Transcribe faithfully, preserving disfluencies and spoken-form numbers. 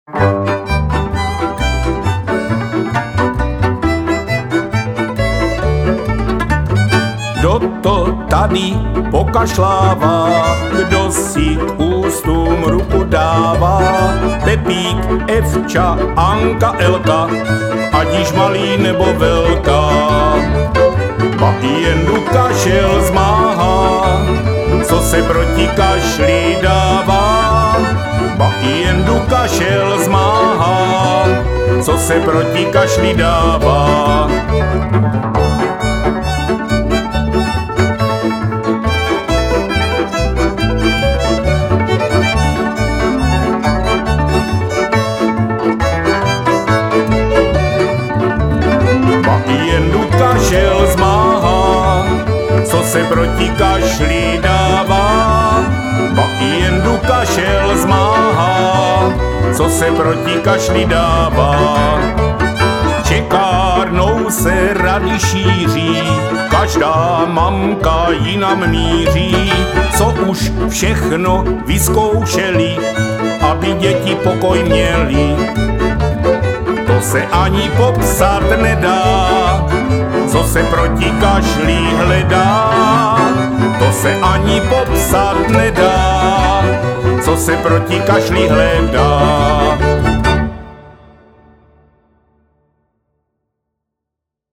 Kdo to tady pokašlává, kdo si k ústům ruku dává? Pepík, Evča, Anka, Elka, ať již malý nebo velká. Ba jen du kašel zmáhá, co se proti kašli dává. Ba jen du kašel zmáhá, co se proti kašli dává. Kašel zmáhá, co se proti kašli dává. Ba jen du kašel zmáhá, co se proti kašli dává. Čekárnou se rady šíří, každá mamka jinam míří, co už všechno vyzkoušeli, aby děti pokoj měli. To se ani popsat nedá, co se proti kašli hledá. To se ani popsat nedá, co se proti kašli hledá.